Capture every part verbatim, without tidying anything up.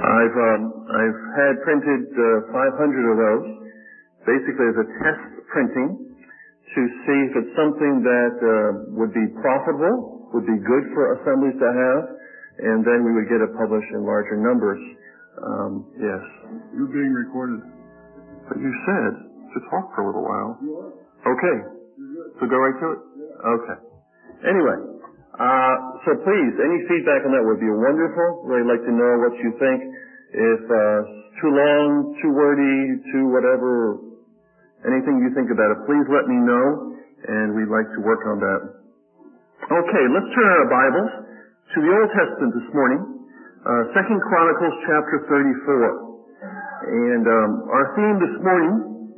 I've um, I've had printed uh, five hundred of those, basically as a test printing to see if it's something that uh, would be profitable, would be good for assemblies to have, and then we would get it published in larger numbers. Um, yes. You're being recorded. But you said to talk for a little while. You are. Okay. So go right to it? Yeah. Okay. Anyway, uh, so please, any feedback on that would be wonderful. Really like to know what you think. If uh, too long, too wordy, too whatever, anything you think about it, please let me know, and we'd like to work on that. Okay, let's turn our Bibles to the Old Testament this morning, uh, Second Chronicles chapter thirty-four. And um, our theme this morning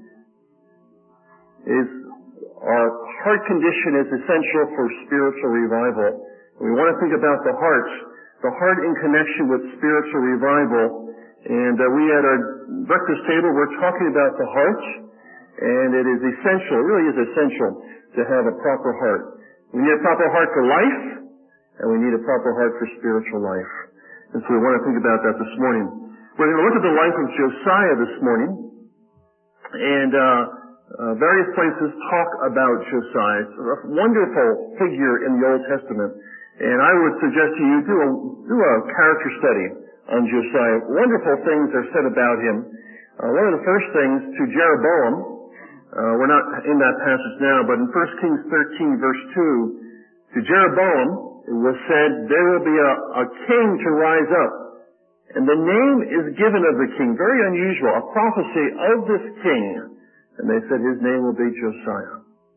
is our heart condition is essential for spiritual revival. We want to think about the heart, the heart in connection with spiritual revival. And uh, we at our breakfast table, we're talking about the heart, and it is essential, it really is essential to have a proper heart. We need a proper heart for life, and we need a proper heart for spiritual life. And so we want to think about that this morning. We're going to look at the life of Josiah this morning, and uh, uh, various places talk about Josiah. It's a wonderful figure in the Old Testament, and I would suggest to you do a, do a character study on Josiah. Wonderful things are said about him. Uh, one of the first things to Jeroboam, uh, we're not in that passage now, but in First Kings thirteen verse two, to Jeroboam it was said, there will be a, a king to rise up. And the name is given of the king, very unusual, a prophecy of this king. And they said his name will be Josiah.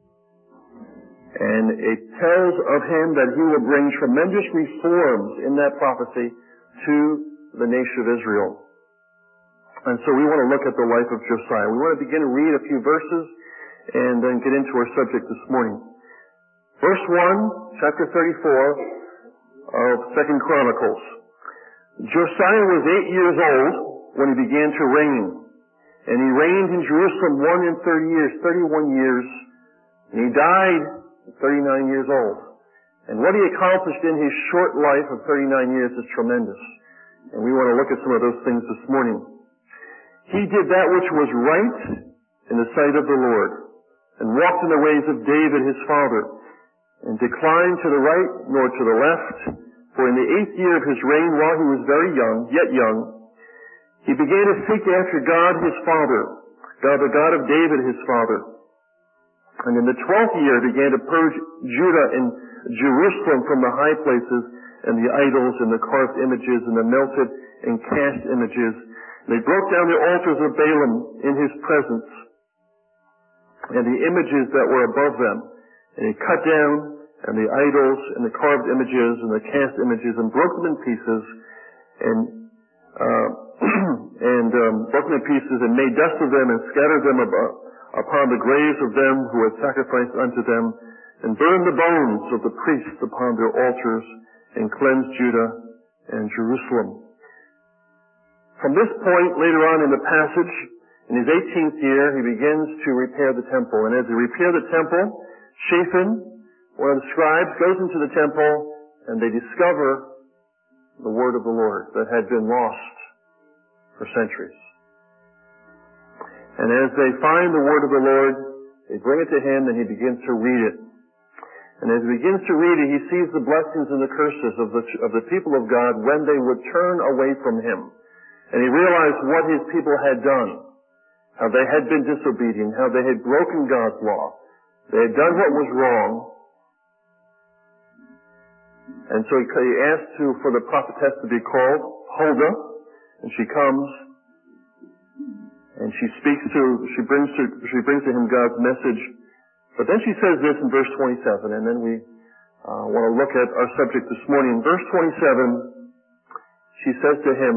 And it tells of him that he will bring tremendous reforms in that prophecy to the nation of Israel. And so we want to look at the life of Josiah. We want to begin to read a few verses and then get into our subject this morning. Verse one, chapter thirty-four of Second Chronicles. Josiah was eight years old when he began to reign. And he reigned in Jerusalem one and thirty years, thirty-one years. And he died at thirty-nine years old. And what he accomplished in his short life of thirty-nine years is tremendous. And we want to look at some of those things this morning. He did that which was right in the sight of the Lord, and walked in the ways of David his father, and declined to the right nor to the left. For in the eighth year of his reign, while he was very young, yet young, he began to seek after God his father, God the God of David his father. And in the twelfth year began to purge Judah and Jerusalem from the high places and the idols and the carved images and the melted and cast images. And they broke down the altars of Baalim in his presence and the images that were above them. And he cut down and the idols and the carved images and the cast images and broke them in pieces and uh, and um, broke them in pieces and made dust of them and scattered them ab- upon the graves of them who had sacrificed unto them, and burned the bones of the priests upon their altars, and cleansed Judah and Jerusalem. From this point, later on in the passage, in his eighteenth year, he begins to repair the temple. And as he repaired the temple, Shaphan, one of the scribes, goes into the temple, and they discover the word of the Lord that had been lost for centuries. And as they find the word of the Lord, they bring it to him, and he begins to read it. And as he begins to read it, he sees the blessings and the curses of the, of the people of God when they would turn away from him. And he realized what his people had done, how they had been disobedient, how they had broken God's law. They had done what was wrong. And so he, he asked to, for the prophetess to be called, Huldah, and she comes, and she speaks to, she brings to, she brings to him God's message. But then she says this in verse twenty-seven, and then we uh, want to look at our subject this morning. In verse twenty-seven, she says to him,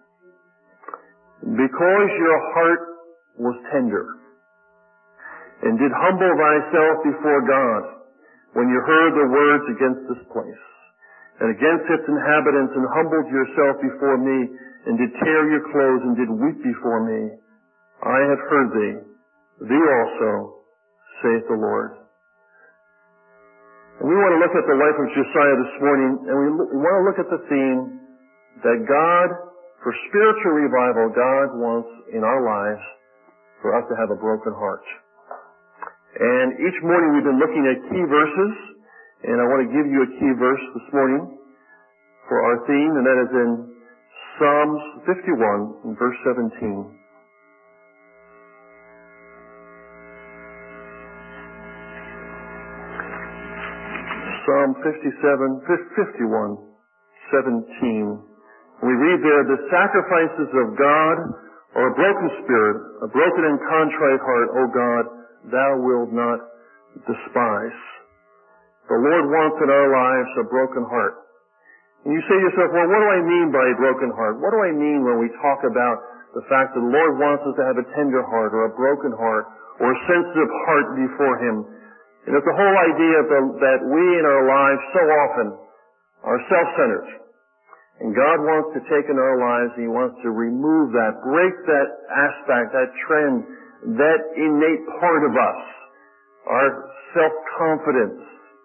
because your heart was tender, and did humble thyself before God, when you heard the words against this place, and against its inhabitants, and humbled yourself before me, and did tear your clothes, and did weep before me, I have heard thee, thee also, saith the Lord. And we want to look at the life of Josiah this morning, and we, we want to look at the theme that God For spiritual revival, God wants in our lives for us to have a broken heart. And each morning we've been looking at key verses, and I want to give you a key verse this morning for our theme, and that is in Psalms fifty-one, in verse seventeen. Psalm fifty-seven, fifty-one, seventeen. We read there, the sacrifices of God are a broken spirit, a broken and contrite heart, O God, thou wilt not despise. The Lord wants in our lives a broken heart. And you say to yourself, well, what do I mean by a broken heart? What do I mean when we talk about the fact that the Lord wants us to have a tender heart or a broken heart or a sensitive heart before Him? And it's the whole idea that we in our lives so often are self-centered. And God wants to take in our lives, and He wants to remove that, break that aspect, that trend, that innate part of us, our self-confidence,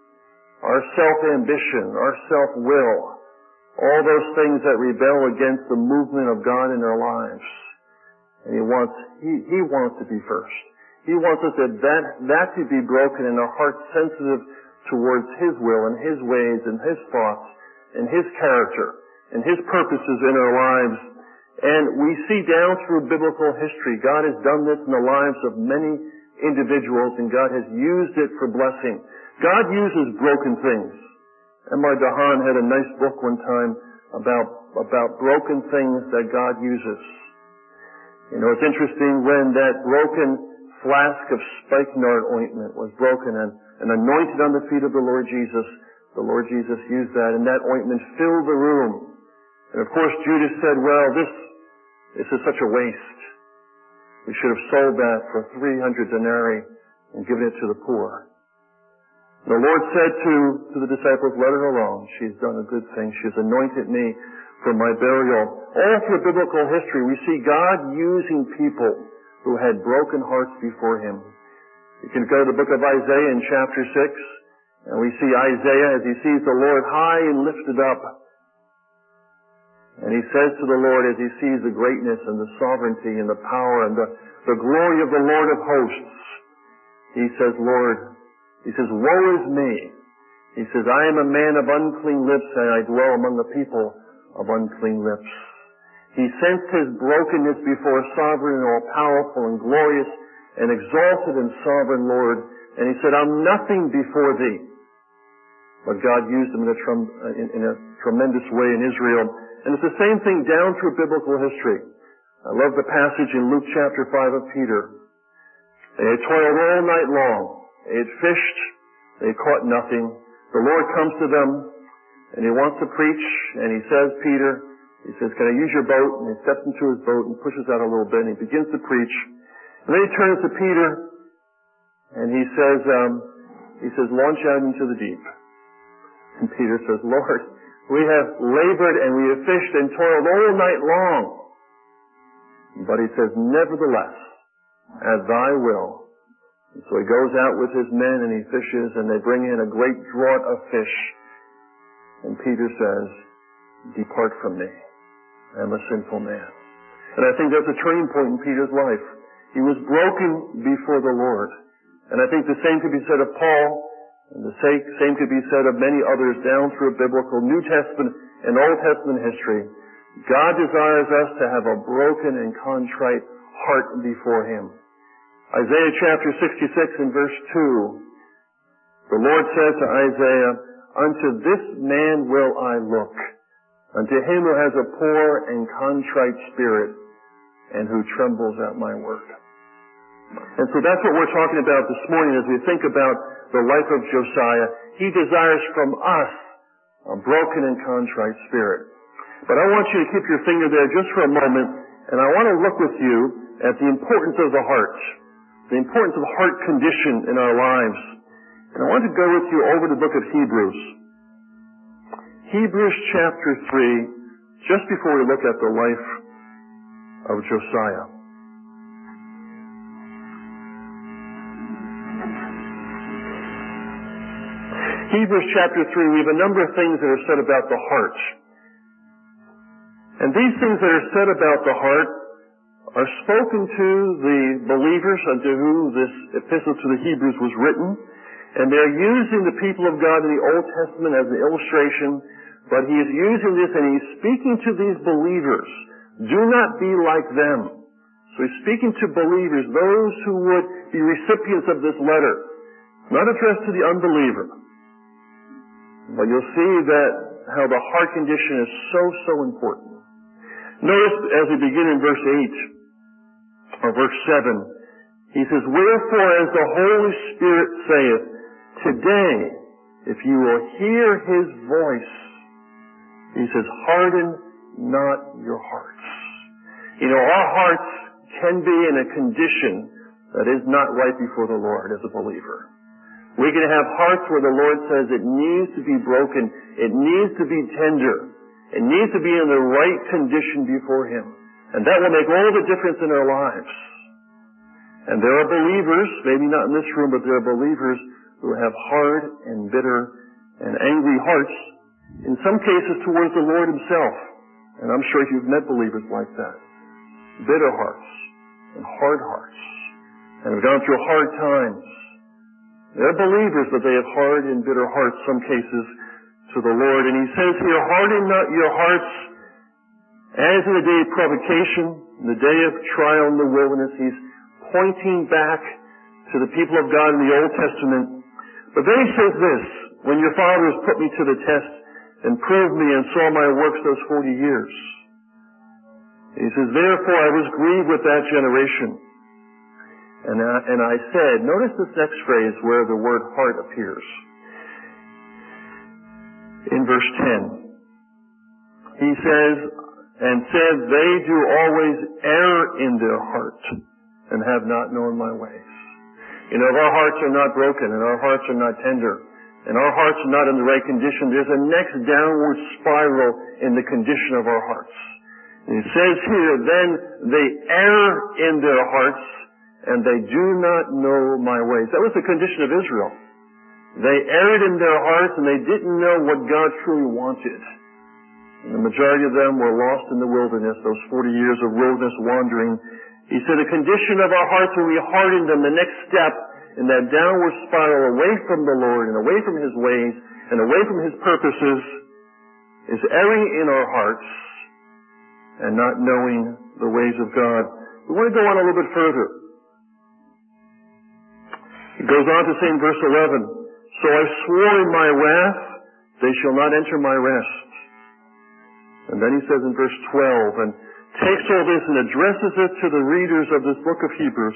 our self-ambition, our self-will, all those things that rebel against the movement of God in our lives. And He wants, He, He wants to be first. He wants us to, that, that to be broken and our hearts sensitive towards His will and His ways and His thoughts and His character and His purposes in our lives. And we see down through biblical history, God has done this in the lives of many individuals, and God has used it for blessing. God uses broken things. Emma Dahan had a nice book one time about, about broken things that God uses. You know, it's interesting when that broken flask of spikenard ointment was broken and, and anointed on the feet of the Lord Jesus, the Lord Jesus used that, and that ointment filled the room. And of course Judas said, well, this, this is such a waste. We should have sold that for three hundred denarii and given it to the poor. The Lord said to, to the disciples, let her alone. She's done a good thing. She's anointed me for my burial. All through biblical history, we see God using people who had broken hearts before Him. You can go to the book of Isaiah in chapter six, and we see Isaiah as he sees the Lord high and lifted up. And he says to the Lord as he sees the greatness and the sovereignty and the power and the, the glory of the Lord of hosts, he says, Lord, he says, woe is me. He says, I am a man of unclean lips, and I dwell among the people of unclean lips. He sensed his brokenness before a sovereign and all-powerful and glorious and exalted and sovereign Lord, and he said, I'm nothing before thee. But God used him in a, trum- in, in a tremendous way in Israel. And it's the same thing down through biblical history. I love the passage in Luke chapter five of Peter. They had toiled all night long. They had fished. They caught nothing. The Lord comes to them, and He wants to preach, and He says, Peter, He says, can I use your boat? And he steps into his boat and pushes out a little bit, and he begins to preach. And then he turns to Peter, and he says, um, he says, launch out into the deep. And Peter says, Lord, we have labored and we have fished and toiled all night long. But he says, nevertheless, at thy will. And so he goes out with his men and he fishes, and they bring in a great draught of fish. And Peter says, depart from me. I am a sinful man. And I think that's a turning point in Peter's life. He was broken before the Lord. And I think the same could be said of Paul. And the same could be said of many others down through biblical New Testament and Old Testament history. God desires us to have a broken and contrite heart before Him. Isaiah chapter sixty-six and verse two, the Lord says to Isaiah, unto this man will I look, unto him who has a poor and contrite spirit, and who trembles at my word. And so that's what we're talking about this morning as we think about the life of Josiah. He desires from us a broken and contrite spirit. But I want you to keep your finger there just for a moment, and I want to look with you at the importance of the heart, the importance of heart condition in our lives. And I want to go with you over the book of Hebrews. Hebrews chapter three, just before we look at the life of Josiah. Hebrews chapter three, we have a number of things that are said about the heart. And these things that are said about the heart are spoken to the believers unto whom this epistle to the Hebrews was written. And they're using the people of God in the Old Testament as an illustration, but he is using this and he's speaking to these believers. Do not be like them. So he's speaking to believers, those who would be recipients of this letter. Not addressed to the unbeliever. But you'll see that how the heart condition is so, so important. Notice as we begin in verse eight, or verse seven, he says, wherefore as the Holy Spirit saith, today, if you will hear his voice, he says, harden not your hearts. You know, our hearts can be in a condition that is not right before the Lord as a believer. We can have hearts where the Lord says it needs to be broken, it needs to be tender, it needs to be in the right condition before him. And that will make all the difference in our lives. And there are believers, maybe not in this room, but there are believers who have hard and bitter and angry hearts, in some cases towards the Lord himself. And I'm sure you've met believers like that. Bitter hearts and hard hearts. And have gone through hard times. They're believers, but they have hard and bitter hearts, some cases, to the Lord. And he says here, harden not your hearts as in the day of provocation, in the day of trial in the wilderness. He's pointing back to the people of God in the Old Testament. But then he says this, when your fathers put me to the test and proved me and saw my works those forty years. He says, therefore I was grieved with that generation. And I, and I said, notice this next phrase where the word heart appears. In verse ten. He says, and said, they do always err in their heart and have not known my ways. You know, if our hearts are not broken and our hearts are not tender and our hearts are not in the right condition, there's a next downward spiral in the condition of our hearts. And it says here, then they err in their hearts and they do not know my ways. That was the condition of Israel. They erred in their hearts and they didn't know what God truly wanted. And the majority of them were lost in the wilderness, those forty years of wilderness wandering. He said the condition of our hearts when we harden them, the next step in that downward spiral away from the Lord and away from his ways and away from his purposes is erring in our hearts and not knowing the ways of God. We want to go on a little bit further. It goes on to say in verse eleven, so I swore in my wrath, they shall not enter my rest. And then he says in verse twelve, and takes all this and addresses it to the readers of this book of Hebrews.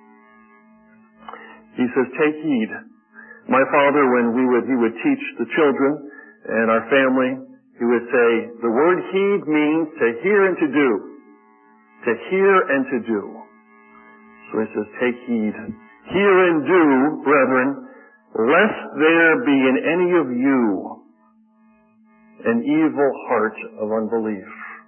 He says, take heed. My father, when we would, he would teach the children and our family, he would say, the word heed means to hear and to do. To hear and to do. So he says, take heed. Hear and do, brethren, lest there be in any of you an evil heart of unbelief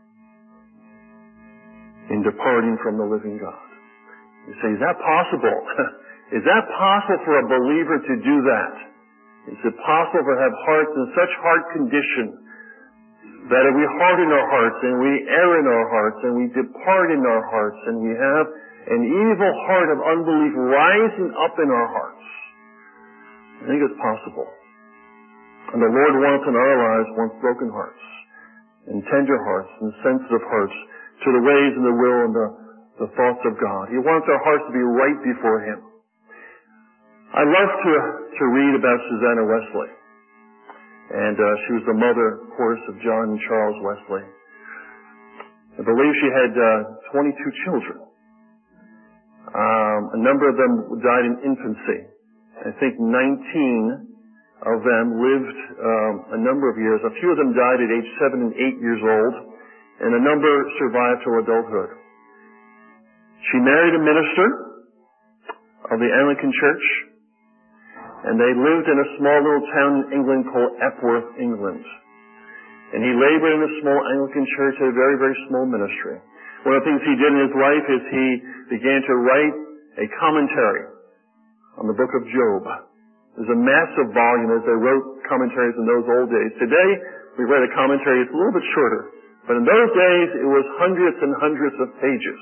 in departing from the living God. You say, is that possible? Is that possible for a believer to do that? Is it possible to have hearts in such hard condition that if we harden our hearts and we err in our hearts and we depart in our hearts and we have an evil heart of unbelief rising up in our hearts? I think it's possible. And the Lord wants in our lives, wants broken hearts and tender hearts and sensitive hearts to the ways and the will and the, the thoughts of God. He wants our hearts to be right before him. I love to, to read about Susanna Wesley. And uh, she was the mother, of course, of John and Charles Wesley. I believe she had uh, twenty-two children. Um, a number of them died in infancy. I think nineteen of them lived um, a number of years. A few of them died at age seven and eight years old, and a number survived till adulthood. She married a minister of the Anglican Church, and they lived in a small little town in England called Epworth, England. And he labored in a small Anglican church, had a very, very small ministry. One of the things he did in his life is he began to write a commentary on the book of Job. There's a massive volume as they wrote commentaries in those old days. Today, we read a commentary, it's a little bit shorter. But in those days, it was hundreds and hundreds of pages.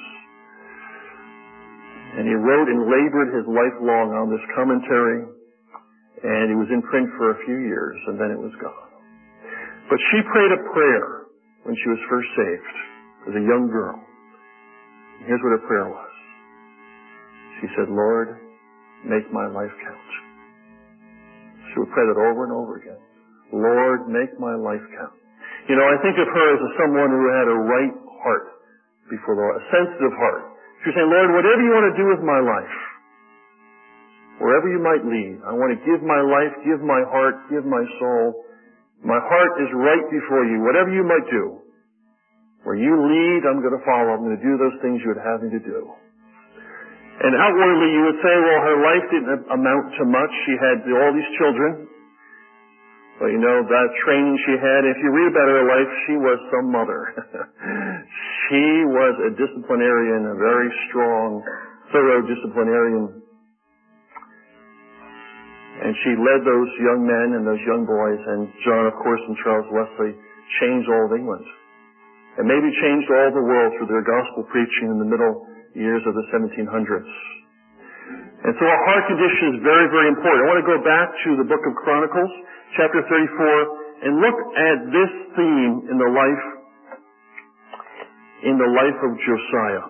And he wrote and labored his life long on this commentary, and it was in print for a few years, and then it was gone. But she prayed a prayer when she was first saved as a young girl. And here's what her prayer was. She said, Lord, make my life count. She would pray that over and over again. Lord, make my life count. You know, I think of her as a someone who had a right heart before the Lord, a sensitive heart. She was saying, Lord, whatever you want to do with my life, wherever you might lead, I want to give my life, give my heart, give my soul. My heart is right before you. Whatever you might do, where you lead, I'm going to follow. I'm going to do those things you would have me to do. And outwardly, you would say, well, her life didn't amount to much. She had all these children. But you know, that training she had, if you read about her life, she was some mother. She was a disciplinarian, a very strong, thorough disciplinarian. And she led those young men and those young boys, and John, of course, and Charles Wesley changed all of England. And maybe changed all the world through their gospel preaching in the middle years of the seventeen hundreds. And so our heart condition is very, very important. I want to go back to the book of Chronicles, chapter thirty-four, and look at this theme in the life, in the life of Josiah.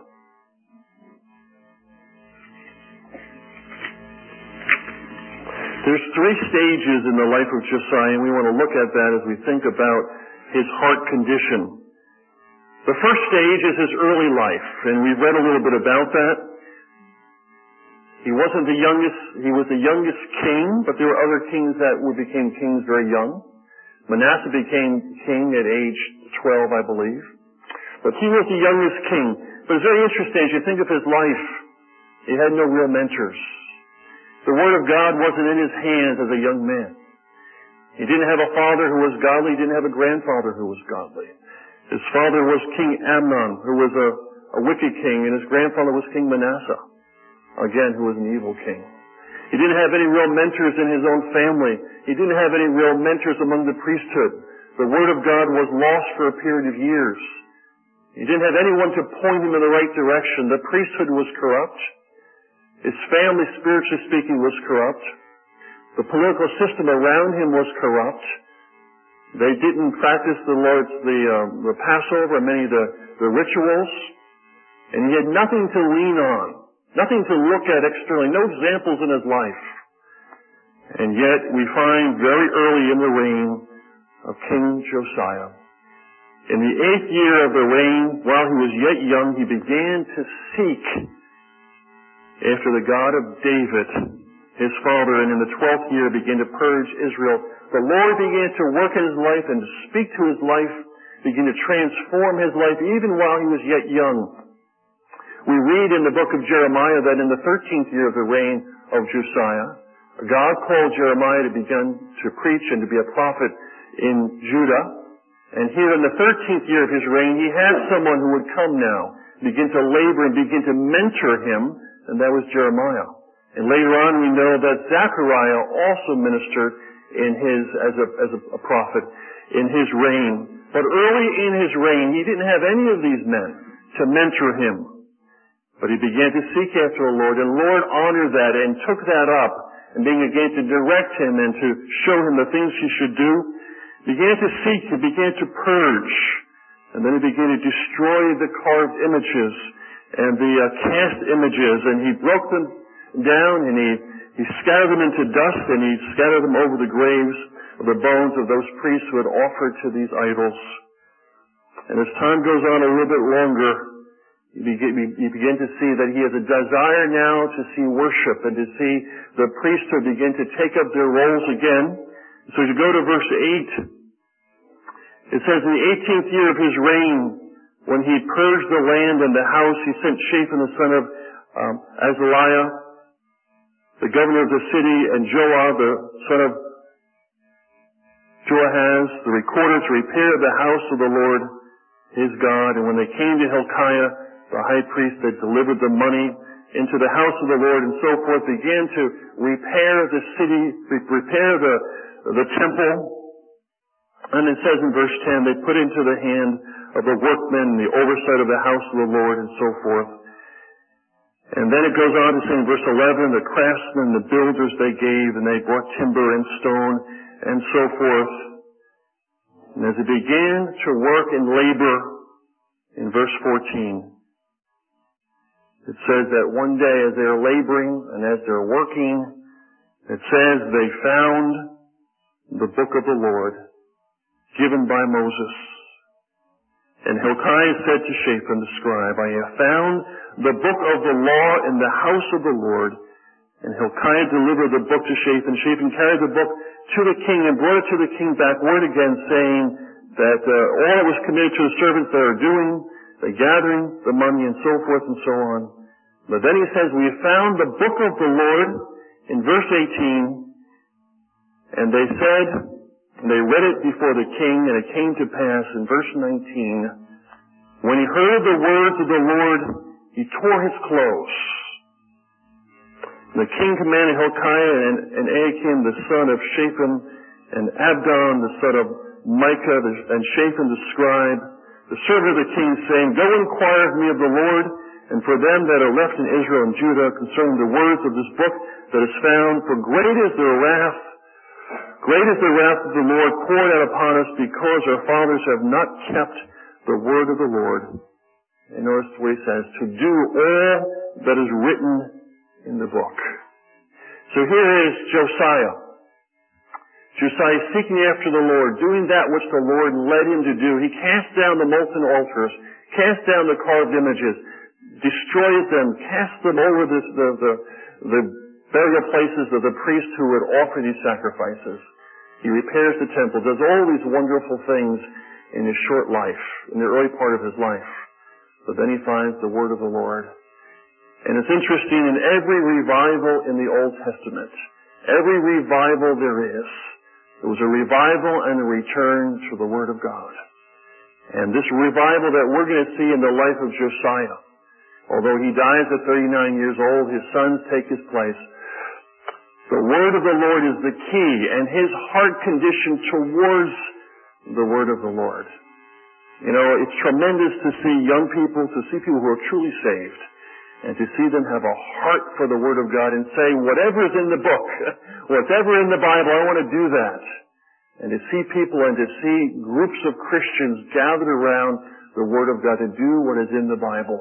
There's three stages in the life of Josiah, and we want to look at that as we think about his heart condition. The first stage is his early life, and we've read a little bit about that. He wasn't the youngest, he was the youngest king, but there were other kings that became kings very young. Manasseh became king at age twelve, I believe. But he was the youngest king. But it's very interesting, as you think of his life, he had no real mentors. The Word of God wasn't in his hands as a young man. He didn't have a father who was godly, he didn't have a grandfather who was godly. His father was King Amnon, who was a, a wicked king, and his grandfather was King Manasseh, again, who was an evil king. He didn't have any real mentors in his own family. He didn't have any real mentors among the priesthood. The Word of God was lost for a period of years. He didn't have anyone to point him in the right direction. The priesthood was corrupt. His family, spiritually speaking, was corrupt. The political system around him was corrupt. They didn't practice the Lord's, the, uh, the Passover and many of the, the rituals. And he had nothing to lean on, nothing to look at externally, no examples in his life. And yet we find very early in the reign of King Josiah, in the eighth year of the reign, while he was yet young, he began to seek after the God of David, his father, and in the twelfth year began to purge Israel. The Lord began to work in his life and to speak to his life, began to transform his life even while he was yet young. We read in the book of Jeremiah that in the thirteenth year of the reign of Josiah, God called Jeremiah to begin to preach and to be a prophet in Judah. And here in the thirteenth year of his reign, he had someone who would come now, begin to labor and begin to mentor him, and that was Jeremiah. And later on we know that Zechariah also ministered in his, as a, as a prophet in his reign. But early in his reign, he didn't have any of these men to mentor him. But he began to seek after the Lord, and the Lord honored that and took that up, and began to direct him and to show him the things he should do. Began to seek, he began to purge, and then he began to destroy the carved images and the uh, cast images, and he broke them down, and he, he scattered them into dust, and he scattered them over the graves of the bones of those priests who had offered to these idols. And as time goes on a little bit longer, you begin, you begin to see that he has a desire now to see worship and to see the priesthood begin to take up their roles again. So as you go to verse eight, it says, in the eighteenth year of his reign, when he purged the land and the house, he sent Shaphan the son of um, Azaliah, the governor of the city, and Joah the son of Joahaz, the recorder, to repair the house of the Lord his God. And when they came to Hilkiah, the high priest, that delivered the money into the house of the Lord and so forth, began to repair the city, repair the, the temple. And it says in verse ten, they put into the hand of the workmen the oversight of the house of the Lord, and so forth. And then it goes on to say in verse eleven, the craftsmen, the builders they gave, and they brought timber and stone, and so forth. And as they began to work and labor, in verse fourteen, it says that one day as they're laboring and as they're working, it says they found the book of the Lord given by Moses. And Hilkiah said to Shaphan the scribe, I have found the book of the law in the house of the Lord. And Hilkiah delivered the book to Shaphan. Shaphan carried the book to the king and brought it to the king back word again, saying that uh, all that was committed to the servants they are doing, the gathering, the money, and so forth and so on. But then he says, we have found the book of the Lord in verse eighteen. And they said, they read it before the king, and it came to pass in verse nineteen, when he heard the words of the Lord, he tore his clothes. The king commanded Hilkiah and, and Ahikam, the son of Shaphan, and Abdon, the son of Micah, and Shaphan the scribe, the servant of the king, saying, go inquire of me of the Lord, and for them that are left in Israel and Judah, concerning the words of this book that is found, for great is their wrath, great is the wrath of the Lord poured out upon us, because our fathers have not kept the word of the Lord. And notice what he says, to do all that is written in the book. So here is Josiah. Josiah seeking after the Lord, doing that which the Lord led him to do. He cast down the molten altars, cast down the carved images, destroys them, cast them over this, the, the, the burial places of the priests who would offer these sacrifices. He repairs the temple, does all these wonderful things in his short life, in the early part of his life. But then he finds the word of the Lord. And it's interesting, in every revival in the Old Testament, every revival there is, there was a revival and a return to the Word of God. And this revival that we're going to see in the life of Josiah, although he dies at thirty-nine years old, his sons take his place. The Word of the Lord is the key, and his heart condition towards the Word of the Lord. You know, it's tremendous to see young people, to see people who are truly saved, and to see them have a heart for the Word of God and say, whatever is in the book, whatever in the Bible, I want to do that. And to see people and to see groups of Christians gathered around the Word of God to do what is in the Bible.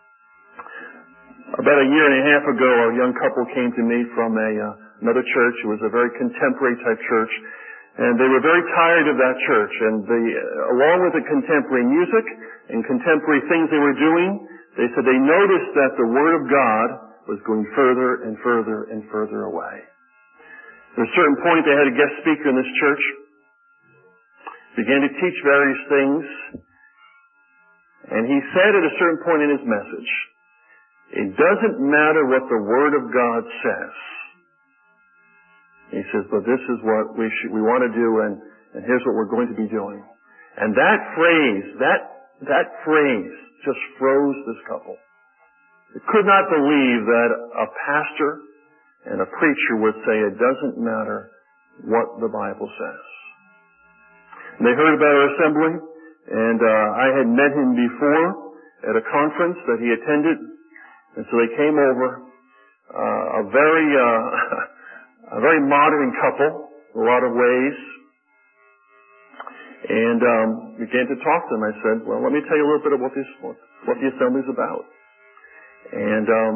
About a year and a half ago, a young couple came to me from a uh, another church. It was a very contemporary type church. And they were very tired of that church. And the, along with the contemporary music and contemporary things they were doing, they said they noticed that the Word of God was going further and further and further away. At a certain point, they had a guest speaker in this church, began to teach various things, and he said at a certain point in his message, it doesn't matter what the Word of God says. He says, but this is what we should, we want to do, and, and here's what we're going to be doing. And that phrase, that, that phrase just froze this couple. They could not believe that a pastor and a preacher would say it doesn't matter what the Bible says. And they heard about our assembly, and uh, I had met him before at a conference that he attended, and so they came over, uh, a very, uh, a very modern couple, in a lot of ways, and um, began to talk to them. I said, well, let me tell you a little bit about this, what the assembly is about. And um,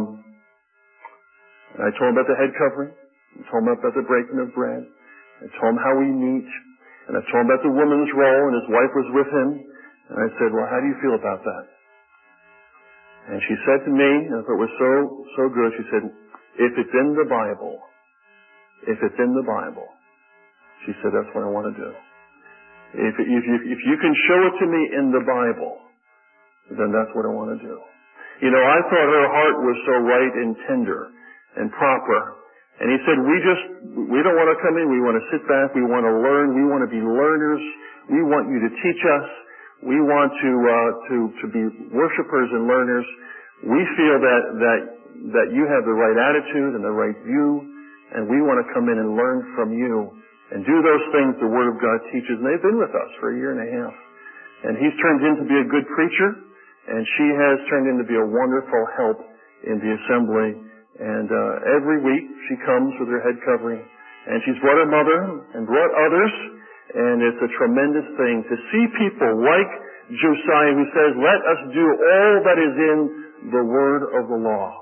I told him about the head covering. I told him about the breaking of bread. I told him how we meet. And I told him about the woman's role, and his wife was with him. And I said, well, how do you feel about that? And she said to me, and I thought it was so, so good, she said, if it's in the Bible, if it's in the Bible, she said, that's what I want to do. If, if, you, if you can show it to me in the Bible, then that's what I want to do. You know, I thought her heart was so right and tender and proper. And he said, we just, we don't want to come in. We want to sit back. We want to learn. We want to be learners. We want you to teach us. We want to, uh, to, to be worshipers and learners. We feel that, that, that you have the right attitude and the right view, and we want to come in and learn from you and do those things the Word of God teaches. And they've been with us for a year and a half. And he's turned in to be a good preacher, and she has turned in to be a wonderful help in the assembly. And uh, every week she comes with her head covering, and she's brought her mother and brought others, and it's a tremendous thing to see people like Josiah who says, let us do all that is in the word of the law.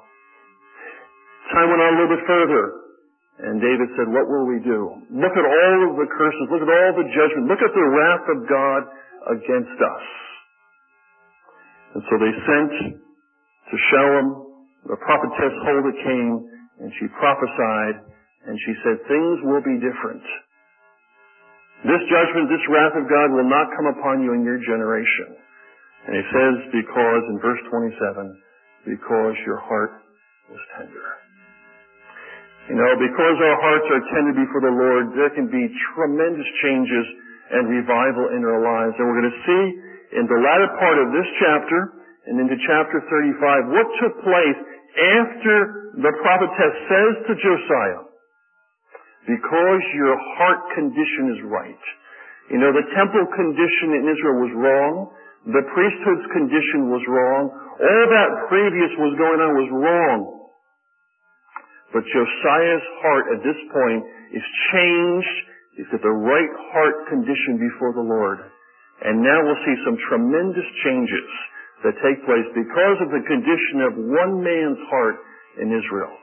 Time went on a little bit further, and David said, what will we do? Look at all of the curses, look at all the judgment, look at the wrath of God against us. And so they sent to Shalom. The prophetess Huldah came, and she prophesied, and she said, things will be different. This judgment, this wrath of God will not come upon you in your generation. And it says, because, in verse twenty-seven, because your heart was tender. You know, because our hearts are tender before the Lord, there can be tremendous changes and revival in our lives. And we're going to see in the latter part of this chapter and into chapter thirty-five what took place after the prophetess says to Josiah, because your heart condition is right. You know, the temple condition in Israel was wrong. The priesthood's condition was wrong. All that previous was going on was wrong. But Josiah's heart at this point is changed. He's got the right heart condition before the Lord. And now we'll see some tremendous changes that take place because of the condition of one man's heart in Israel.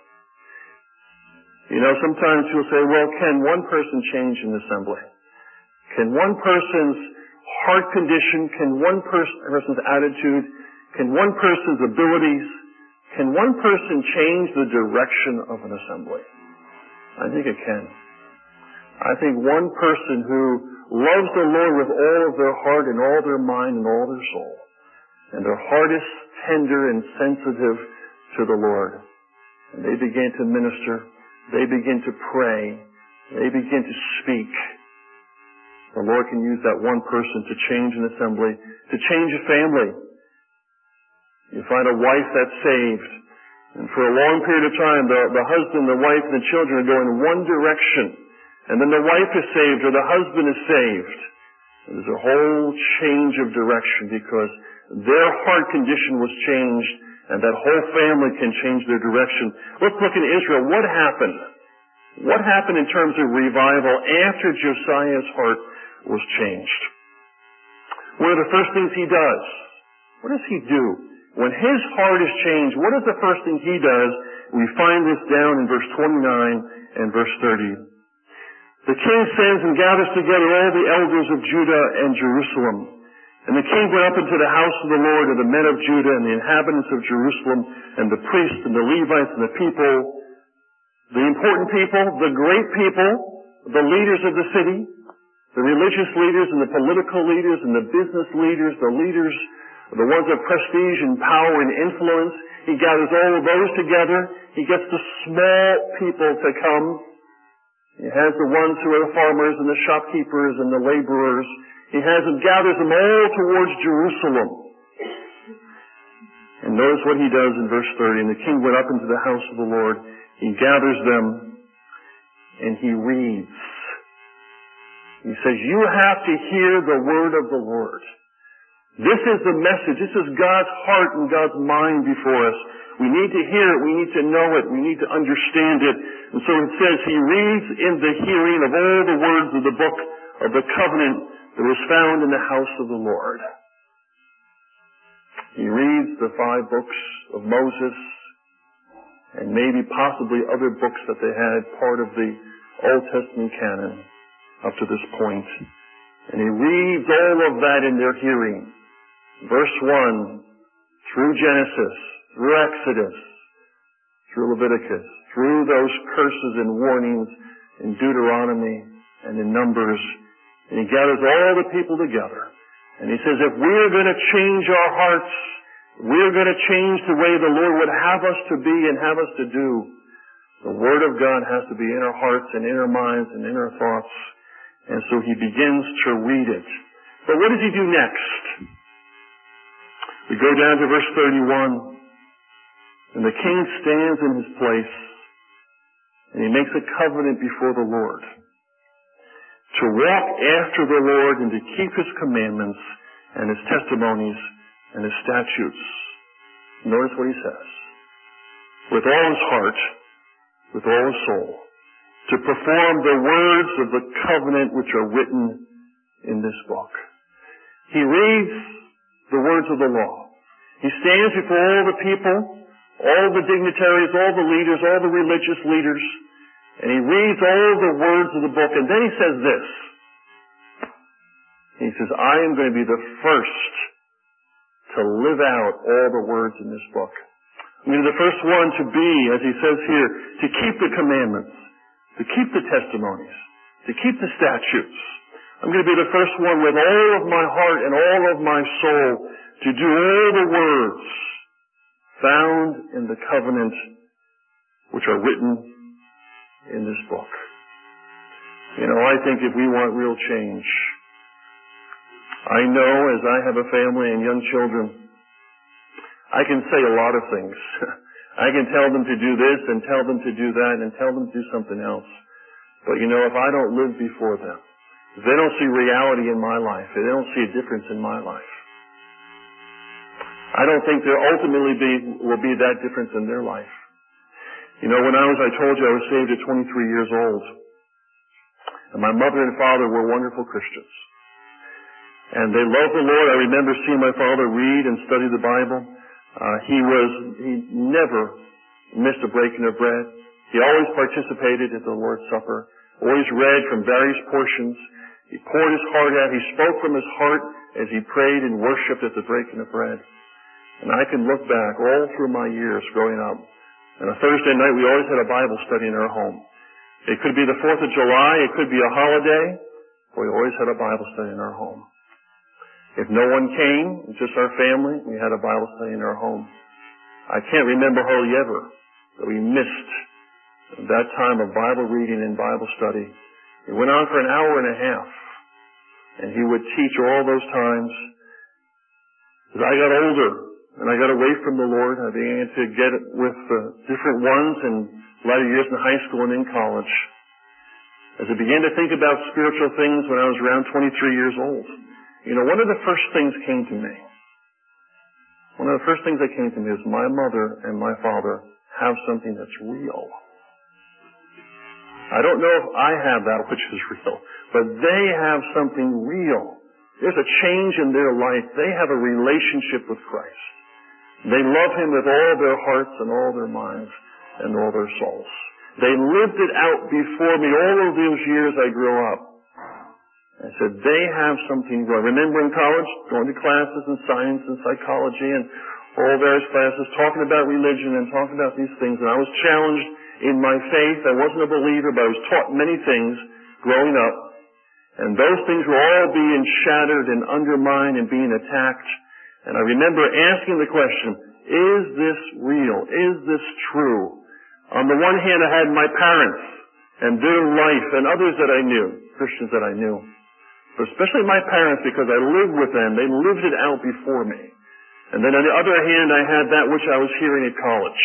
You know, sometimes you'll say, well, can one person change an assembly? Can one person's heart condition, can one person, person's attitude, can one person's abilities, can one person change the direction of an assembly? I think it can. I think one person who loves the Lord with all of their heart and all their mind and all their soul, and their heart is tender and sensitive to the Lord, and they begin to minister, they begin to pray, they begin to speak, the Lord can use that one person to change an assembly, to change a family. You find a wife that's saved, and for a long period of time, the, the husband, the wife, and the children are going in one direction, and then the wife is saved or the husband is saved. And there's a whole change of direction because their heart condition was changed, and that whole family can change their direction. Let's look at Israel. What happened? What happened in terms of revival after Josiah's heart was changed? One of the first things he does, what does he do? When his heart is changed, what is the first thing he does? We find this down in verse twenty-nine and verse thirty. The king sends and gathers together all the elders of Judah and Jerusalem. And the king went up into the house of the Lord, and the men of Judah and the inhabitants of Jerusalem, and the priests and the Levites and the people, the important people, the great people, the leaders of the city, the religious leaders and the political leaders and the business leaders, the leaders, the ones of prestige and power and influence. He gathers all of those together. He gets the small people to come. He has the ones who are the farmers and the shopkeepers and the laborers. He has them, gathers them all towards Jerusalem. And notice what he does in verse thirty. And the king went up into the house of the Lord. He gathers them and he reads. He says, you have to hear the word of the Lord. This is the message. This is God's heart and God's mind before us. We need to hear it. We need to know it. We need to understand it. And so it says he reads in the hearing of all the words of the book of the covenant that was found in the house of the Lord. He reads the five books of Moses and maybe possibly other books that they had, part of the Old Testament canon up to this point. And he reads all of that in their hearing. Verse one, through Genesis, through Exodus, through Leviticus, through those curses and warnings in Deuteronomy and in Numbers. And he gathers all the people together. And he says, if we're going to change our hearts, we're going to change the way the Lord would have us to be and have us to do, the Word of God has to be in our hearts and in our minds and in our thoughts. And so he begins to read it. But what does he do next? We go down to verse thirty-one. And the king stands in his place, and he makes a covenant before the Lord. to walk after the Lord and to keep His commandments and His testimonies and His statutes. Notice what he says. With all his heart, with all his soul, to perform the words of the covenant which are written in this book. He reads the words of the law. He stands before all the people, all the dignitaries, all the leaders, all the religious leaders, and he reads all the words of the book, and then he says this. He says, I am going to be the first to live out all the words in this book. I'm going to be the first one to be, as he says here, to keep the commandments, to keep the testimonies, to keep the statutes. I'm going to be the first one with all of my heart and all of my soul to do all the words found in the covenant which are written in this book. You know, I think if we want real change, I know as I have a family and young children, I can say a lot of things. I can tell them to do this and tell them to do that and tell them to do something else. But you know, if I don't live before them, if they don't see reality in my life, if they don't see a difference in my life, I don't think there ultimately be, will be that difference in their life. You know, when I was, I told you I was saved at twenty-three years old. And my mother and father were wonderful Christians. And they loved the Lord. I remember seeing my father read and study the Bible. Uh, he was, he never missed a breaking of bread. He always participated at the Lord's Supper. Always read from various portions. He poured his heart out. He spoke from his heart as he prayed and worshiped at the breaking of bread. And I can look back all through my years growing up. On a Thursday night, we always had a Bible study in our home. It could be the fourth of July. It could be a holiday. But we always had a Bible study in our home. If no one came, just our family, we had a Bible study in our home. I can't remember hardly ever that we missed that time of Bible reading and Bible study. It went on for an hour and a half. And he would teach all those times. As I got older and I got away from the Lord, I began to get with uh, different ones in later years in high school and in college. As I began to think about spiritual things when I was around twenty-three years old, you know, one of the first things came to me. One of the first things that came to me is my mother and my father have something that's real. I don't know if I have that which is real, but they have something real. There's a change in their life. They have a relationship with Christ. They love Him with all their hearts and all their minds and all their souls. They lived it out before me all of those years I grew up. I said, they have something real. Remember in college, going to classes in science and psychology and all various classes, talking about religion and talking about these things. And I was challenged in my faith. I wasn't a believer, but I was taught many things growing up. And those things were all being shattered and undermined and being attacked. And I remember asking the question, is this real? Is this true? On the one hand, I had my parents and their life and others that I knew, Christians that I knew. But especially my parents, because I lived with them. They lived it out before me. And then on the other hand, I had that which I was hearing at college.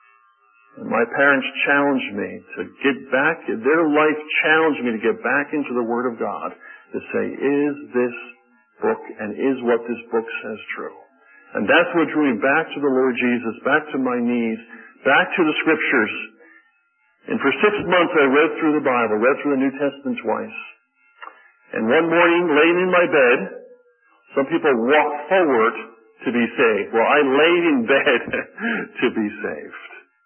And my parents challenged me to get back, their life challenged me to get back into the Word of God, to say, is this book and is what this book says true? And that's what drew me back to the Lord Jesus, back to my knees, back to the Scriptures. And for six months I read through the Bible, read through the New Testament twice. And one morning, laying in my bed, some people walk forward to be saved. Well, I laid in bed to be saved.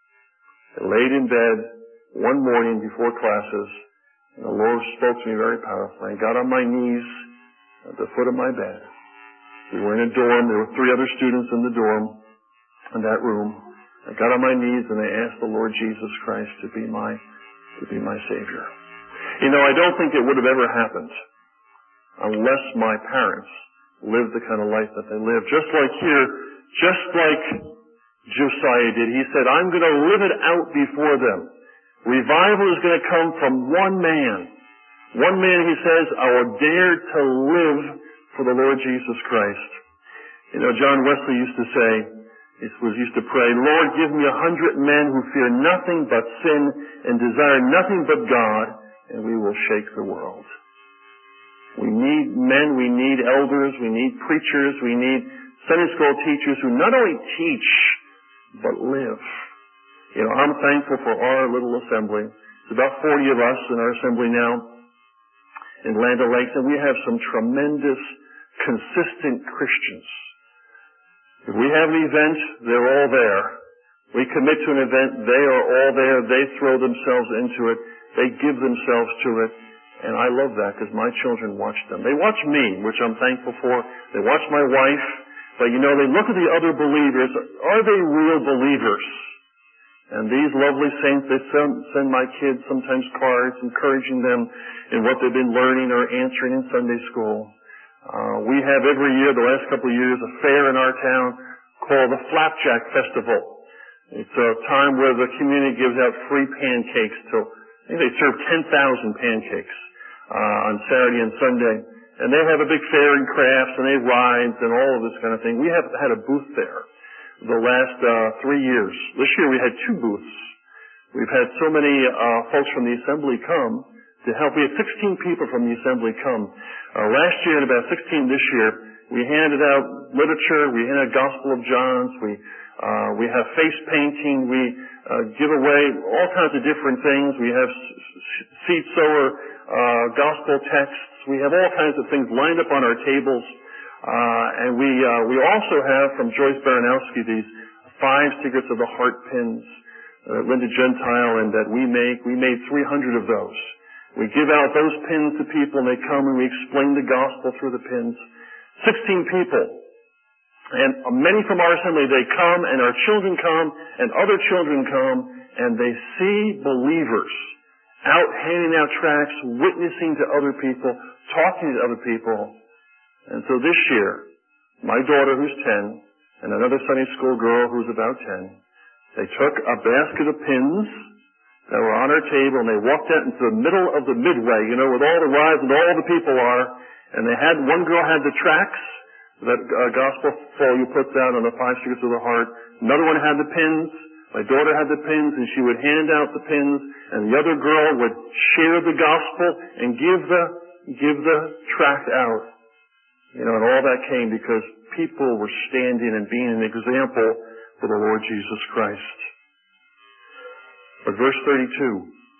I laid in bed one morning before classes, and the Lord spoke to me very powerfully. I got on my knees at the foot of my bed. We were in a dorm. There were three other students in the dorm, in that room. I got on my knees and I asked the Lord Jesus Christ to be my, to be my Savior. You know, I don't think it would have ever happened unless my parents lived the kind of life that they lived. Just like here, just like Josiah did. He said, I'm going to live it out before them. Revival is going to come from one man. One man, he says, I will dare to live for the Lord Jesus Christ. You know, John Wesley used to say, he was used to pray, Lord, give me a hundred men who fear nothing but sin and desire nothing but God, and we will shake the world. We need men, we need elders, we need preachers, we need Sunday school teachers who not only teach, but live. You know, I'm thankful for our little assembly. It's about forty of us in our assembly now in Land O'Lakes, and we have some tremendous, consistent Christians. If we have an event, they're all there. We commit to an event, they are all there. They throw themselves into it. They give themselves to it. And I love that because my children watch them. They watch me, which I'm thankful for. They watch my wife. But, you know, they look at the other believers. Are they real believers? And these lovely saints, they send, send my kids sometimes cards encouraging them in what they've been learning or answering in Sunday school. Uh, we have every year, the last couple of years, a fair in our town called the Flapjack Festival. It's a time where the community gives out free pancakes till, I think they serve ten thousand pancakes, uh, on Saturday and Sunday. And they have a big fair and crafts and they have rides and all of this kind of thing. We have had a booth there the last, uh, three years. This year we had two booths. We've had so many, uh, folks from the assembly come to help. We had sixteen people from the assembly come. Uh, last year and about sixteen this year, we handed out literature, we handed out Gospel of John's, we, uh, we have face painting, we, uh, give away all kinds of different things. We have seed sower, uh, gospel texts. We have all kinds of things lined up on our tables. Uh, and we, uh, we also have from Joyce Baranowski these five secrets of the heart pins, uh, Linda Gentile, and that we make, we made three hundred of those. We give out those pins to people and they come and we explain the gospel through the pins. Sixteen people. And many from our assembly, they come and our children come and other children come and they see believers out handing out tracts, witnessing to other people, talking to other people. And so this year, my daughter who's ten and another Sunday school girl who's about ten, they took a basket of pins that were on our table and they walked out into the middle of the midway, you know, with all the rides and all the people are, and they had, one girl had the tracts that uh, gospel folio puts out on the five secrets of the heart. Another one had the pins. My daughter had the pins and she would hand out the pins and the other girl would share the gospel and give the, give the tract out. You know, and all that came because people were standing and being an example for the Lord Jesus Christ. But verse thirty-two,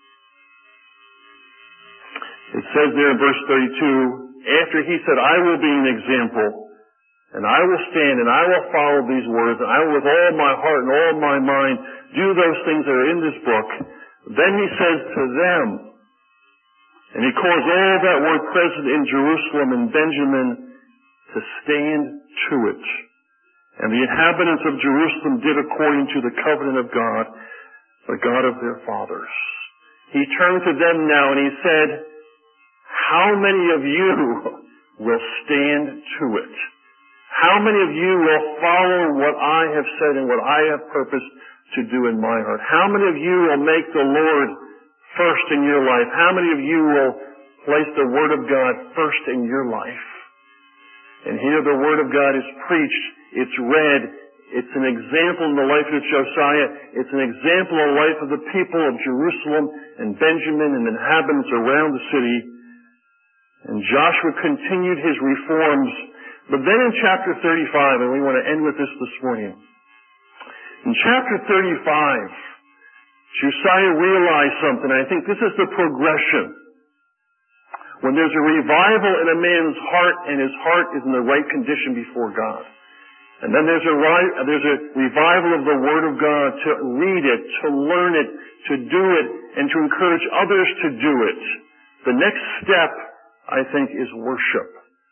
it says there in verse thirty-two, after he said, I will be an example, and I will stand and I will follow these words, and I will with all my heart and all my mind do those things that are in this book. Then he says to them, and he calls all that were present in Jerusalem and Benjamin to stand to it. And the inhabitants of Jerusalem did according to the covenant of God, the God of their fathers. He turned to them now and he said, how many of you will stand to it? How many of you will follow what I have said and what I have purposed to do in my heart? How many of you will make the Lord first in your life? How many of you will place the Word of God first in your life? And here the Word of God is preached, it's read, it's an example in the life of Josiah, it's an example in the life of the people of Jerusalem and Benjamin and inhabitants around the city. And Joshua continued his reforms. But then in chapter thirty-five, and we want to end with this this morning. In chapter thirty-five, Josiah realized something. I think this is the progression. When there's a revival in a man's heart and his heart is in the right condition before God. And then there's a, there's a revival of the Word of God to read it, to learn it, to do it, and to encourage others to do it. The next step, I think, is worship.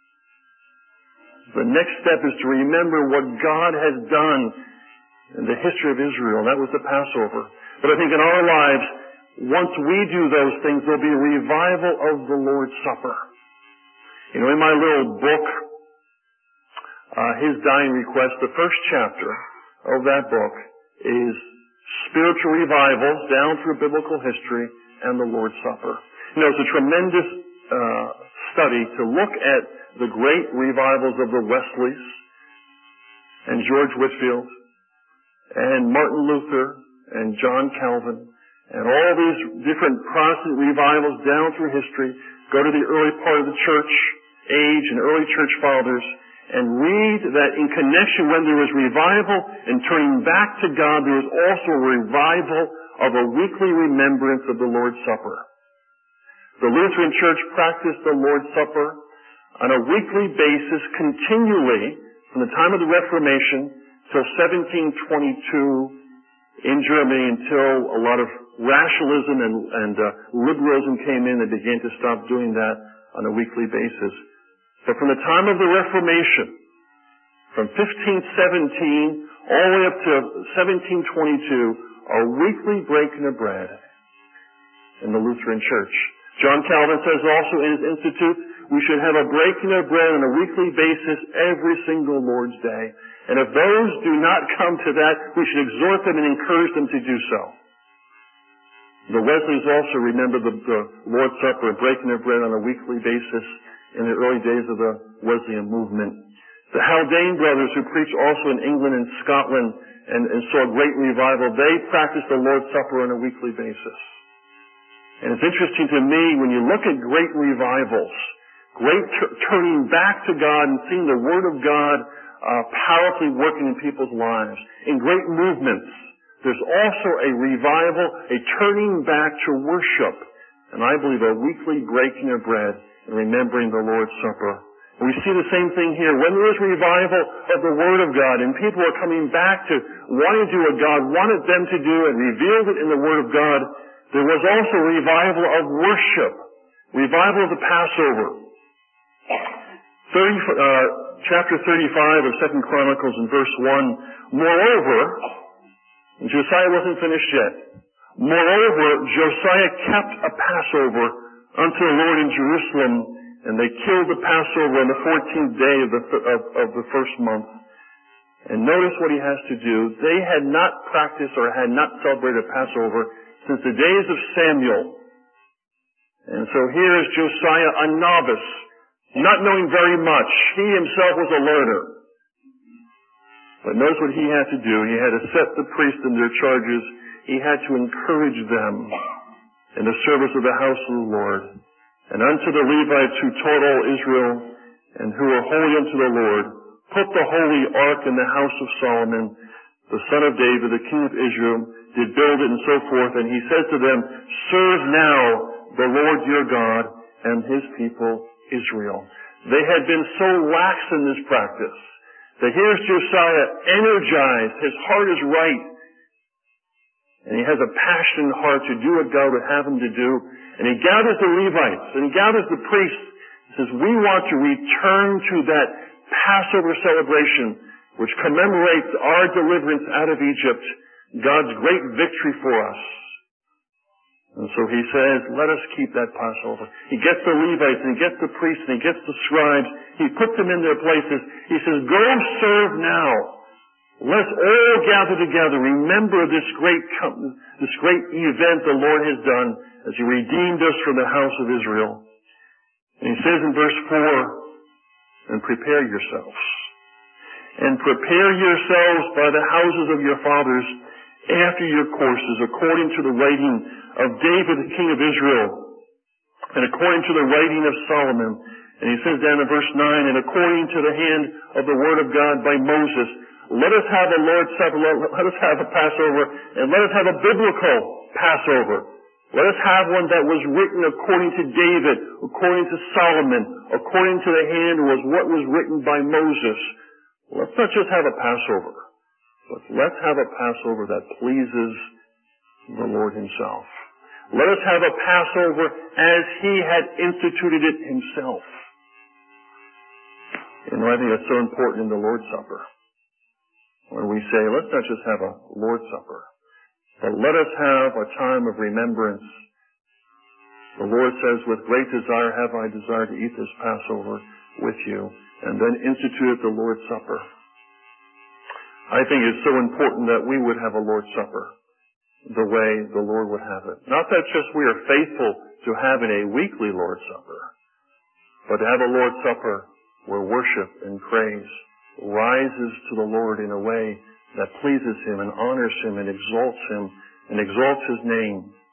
The next step is to remember what God has done in the history of Israel. That was the Passover. But I think in our lives, once we do those things, there'll be a revival of the Lord's Supper. You know, in my little book, uh, His Dying Request, the first chapter of that book is spiritual revivals down through biblical history and the Lord's Supper. You know, it's a tremendous uh, study to look at the great revivals of the Wesleys and George Whitefield and Martin Luther and John Calvin and all these different Protestant revivals down through history, go to the early part of the church age and early church fathers, and read that in connection when there was revival and turning back to God, there was also a revival of a weekly remembrance of the Lord's Supper. The Lutheran Church practiced the Lord's Supper on a weekly basis continually from the time of the Reformation till seventeen twenty-two in Germany, until a lot of rationalism and, and uh, liberalism came in and began to stop doing that on a weekly basis. But from the time of the Reformation, from fifteen seventeen all the way up to seventeen twenty-two, a weekly breaking of bread in the Lutheran Church. John Calvin says also in his Institute, we should have a breaking of bread on a weekly basis every single Lord's Day. And if those do not come to that, we should exhort them and encourage them to do so. The Wesleys also remembered the, the Lord's Supper and breaking of bread on a weekly basis in the early days of the Wesleyan movement. The Haldane brothers, who preached also in England and Scotland and, and saw great revival, they practiced the Lord's Supper on a weekly basis. And it's interesting to me, when you look at great revivals, great t- turning back to God and seeing the Word of God uh, powerfully working in people's lives, in great movements, there's also a revival, a turning back to worship, and I believe a weekly breaking of bread and remembering the Lord's Supper. And we see the same thing here. When there is revival of the Word of God and people are coming back to wanting to do what God wanted them to do and revealed it in the Word of God, there was also revival of worship, revival of the Passover. thirty, uh, chapter thirty-five of Second Chronicles in verse one, moreover, and Josiah wasn't finished yet. Moreover, Josiah kept a Passover unto the Lord in Jerusalem, and they killed the Passover on the fourteenth day of the, of, of the first month. And notice what he has to do. They had not practiced or had not celebrated Passover since the days of Samuel. And so here is Josiah, a novice, not knowing very much. He himself was a learner. But notice what he had to do. He had to set the priests in their charges. He had to encourage them in the service of the house of the Lord. And unto the Levites who taught all Israel and who were holy unto the Lord, put the holy ark in the house of Solomon, the son of David, the king of Israel, did build it and so forth. And he said to them, serve now the Lord your God and his people Israel. They had been so lax in this practice that here's Josiah energized. His heart is right. And he has a passionate heart to do what God would have him to do. And he gathers the Levites and he gathers the priests. He says, we want to return to that Passover celebration which commemorates our deliverance out of Egypt, God's great victory for us. And so he says, let us keep that Passover. He gets the Levites, and he gets the priests, and he gets the scribes. He puts them in their places. He says, go serve now. Let's all gather together. Remember this great, this great event the Lord has done as he redeemed us from the house of Israel. And he says in verse four, and prepare yourselves. And prepare yourselves by the houses of your fathers after your courses, according to the writing of David, the king of Israel, and according to the writing of Solomon. And he says down in verse nine, and according to the hand of the word of God by Moses, let us have a Lord's Supper, let us have a Passover, and let us have a biblical Passover. Let us have one that was written according to David, according to Solomon, according to the hand was what was written by Moses. Let's not just have a Passover, but let's have a Passover that pleases the Lord himself. Let us have a Passover as he had instituted it himself. And I think that's so important in the Lord's Supper. When we say, let's not just have a Lord's Supper, but let us have a time of remembrance. The Lord says, with great desire have I desired to eat this Passover with you, and then instituted the Lord's Supper. I think it's so important that we would have a Lord's Supper the way the Lord would have it. Not that just we are faithful to having a weekly Lord's Supper, but to have a Lord's Supper where worship and praise rises to the Lord in a way that pleases him and honors him and exalts him and exalts his name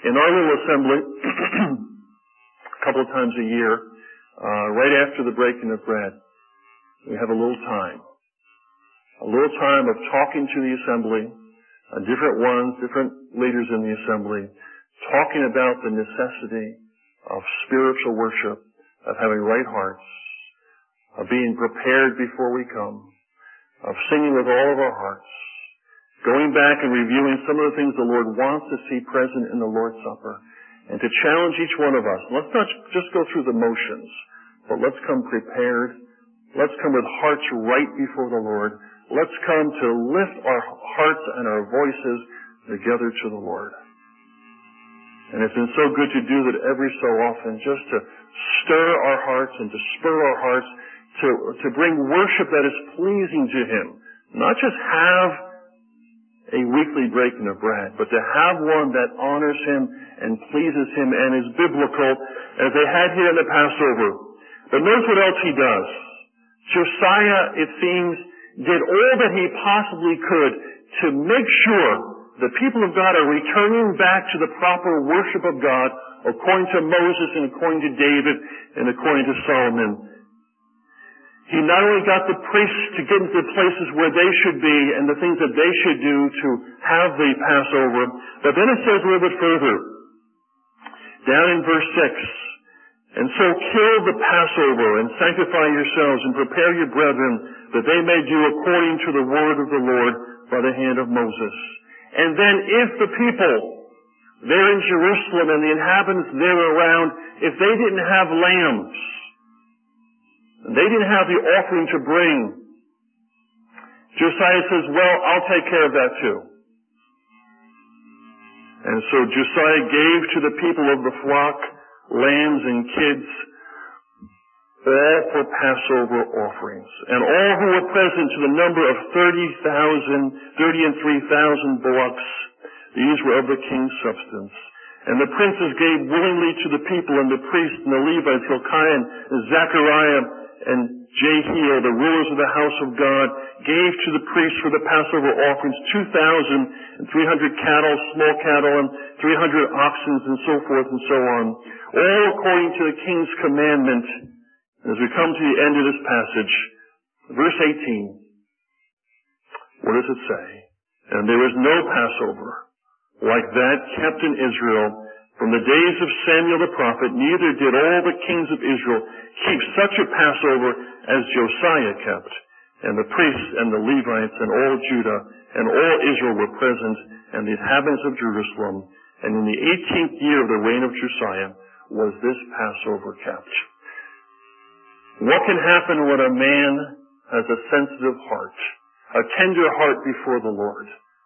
In our little assembly, a couple of times a year, uh, right after the breaking of bread, we have a little time. A little time of talking to the assembly, uh, different ones, different leaders in the assembly, talking about the necessity of spiritual worship, of having right hearts, of being prepared before we come, of singing with all of our hearts, going back and reviewing some of the things the Lord wants to see present in the Lord's Supper, and to challenge each one of us. Let's not just go through the motions, but let's come prepared. Let's come with hearts right before the Lord. Let's come to lift our hearts and our voices together to the Lord. And it's been so good to do that every so often, just to stir our hearts and to spur our hearts to, to bring worship that is pleasing to Him. Not just have a weekly breaking of bread, but to have one that honors Him and pleases Him and is biblical, as they had here in the Passover. But notice what else he does. Josiah, it seems, did all that he possibly could to make sure the people of God are returning back to the proper worship of God according to Moses and according to David and according to Solomon. He not only got the priests to get into the places where they should be and the things that they should do to have the Passover, but then it says a little bit further, down in verse six, and so kill the Passover and sanctify yourselves and prepare your brethren that they may do according to the word of the Lord by the hand of Moses. And then if the people there in Jerusalem and the inhabitants there around, if they didn't have lambs, and they didn't have the offering to bring, Josiah says, well, I'll take care of that too. And so Josiah gave to the people of the flock lambs and kids, all for Passover offerings. And all who were present, to the number of thirty thousand, thirty and three thousand bullocks, these were of the king's substance. And the princes gave willingly to the people, and the priests and the Levites, Hilkiah and Zechariah and Jehiel, the rulers of the house of God, gave to the priests for the Passover offerings two thousand three hundred cattle, small cattle, and three hundred oxen, and so forth and so on, all according to the king's commandment. As we come to the end of this passage, verse eighteen, what does it say? And there was no Passover like that kept in Israel from the days of Samuel the prophet, neither did all the kings of Israel keep such a Passover as Josiah kept. And the priests and the Levites and all Judah and all Israel were present, and the inhabitants of Jerusalem. And in the eighteenth year of the reign of Josiah was this Passover kept. What can happen when a man has a sensitive heart, a tender heart before the Lord?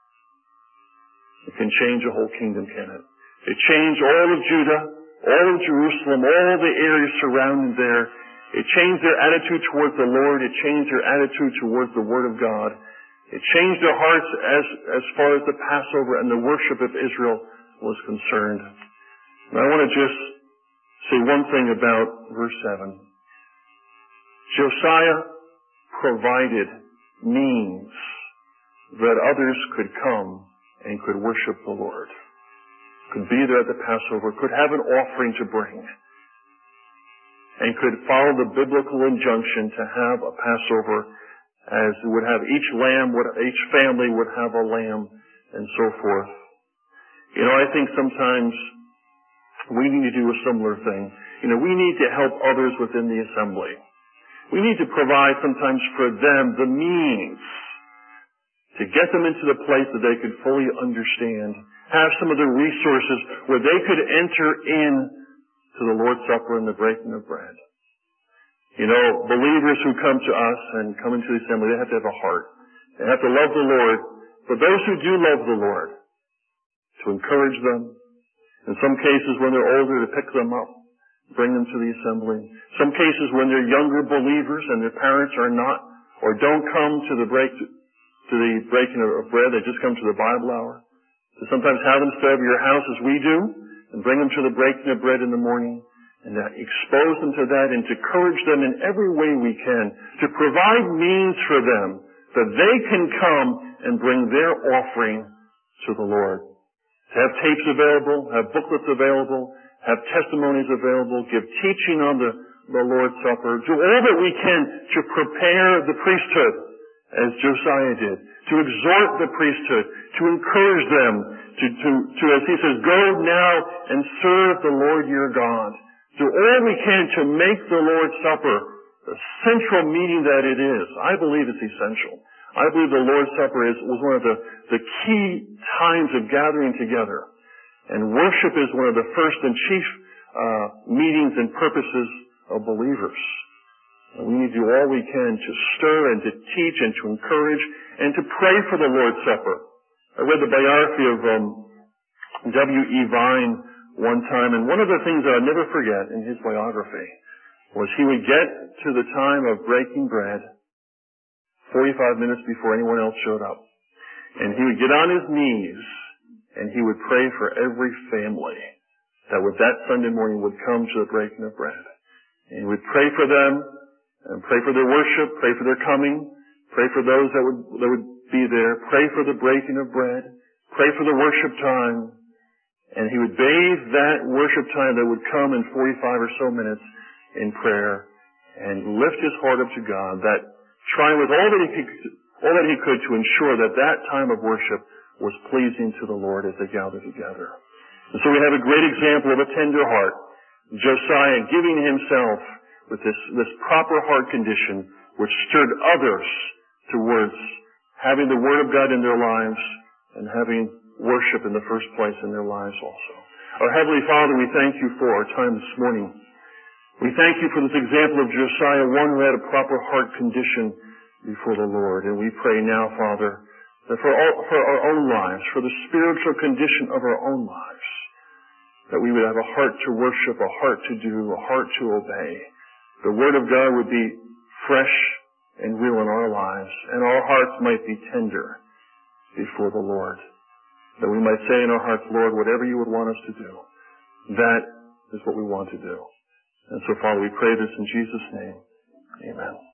It can change a whole kingdom, can it? It changed all of Judah, all of Jerusalem, all the areas surrounding there. It changed their attitude towards the Lord. It changed their attitude towards the Word of God. It changed their hearts as, as far as the Passover and the worship of Israel was concerned. And I want to just say one thing about verse seven. Josiah provided means that others could come and could worship the Lord, could be there at the Passover, could have an offering to bring, and could follow the biblical injunction to have a Passover, as it would have each lamb, would, each family would have a lamb, and so forth. You know, I think sometimes we need to do a similar thing. You know, we need to help others within the assembly. We need to provide sometimes for them the means to get them into the place that they could fully understand, have some of the resources where they could enter in to the Lord's Supper and the breaking of bread. You know, believers who come to us and come into the assembly, they have to have a heart. They have to love the Lord. But those who do love the Lord, to encourage them. In some cases, when they're older, to pick them up, bring them to the assembly. Some cases when they're younger believers and their parents are not, or don't come to the break, to the breaking of bread, they just come to the Bible hour. To sometimes have them stay over your house as we do, and bring them to the breaking of bread in the morning, and uh, expose them to that, and to encourage them in every way we can, to provide means for them, that they can come and bring their offering to the Lord. To have tapes available, have booklets available, have testimonies available, give teaching on the, the Lord's Supper, do all that we can to prepare the priesthood, as Josiah did, to exhort the priesthood, to encourage them, to, to, to, as he says, go now and serve the Lord your God. Do all we can to make the Lord's Supper the central meeting that it is. I believe it's essential. I believe the Lord's Supper is, was one of the, the key times of gathering together. And worship is one of the first and chief uh, meetings and purposes of believers. And we need to do all we can to stir and to teach and to encourage and to pray for the Lord's Supper. I read the biography of um, W E Vine one time, and one of the things that I'll never forget in his biography was he would get to the time of breaking bread forty-five minutes before anyone else showed up. And he would get on his knees and he would pray for every family that would that Sunday morning would come to the breaking of bread. And he would pray for them and pray for their worship, pray for their coming, pray for those that would, that would be there, pray for the breaking of bread, pray for the worship time. And he would bathe that worship time that would come in forty-five or so minutes in prayer and lift his heart up to God, that trying with all that he could, all that he could to ensure that that time of worship was pleasing to the Lord as they gathered together. And so we have a great example of a tender heart. Josiah giving himself with this, this proper heart condition which stirred others towards having the Word of God in their lives and having worship in the first place in their lives also. Our Heavenly Father, we thank you for our time this morning. We thank you for this example of Josiah, one who had a proper heart condition before the Lord. And we pray now, Father, that for, all, for our own lives, for the spiritual condition of our own lives, that we would have a heart to worship, a heart to do, a heart to obey. The Word of God would be fresh and real in our lives, and our hearts might be tender before the Lord. That we might say in our hearts, Lord, whatever you would want us to do, that is what we want to do. And so, Father, we pray this in Jesus' name. Amen.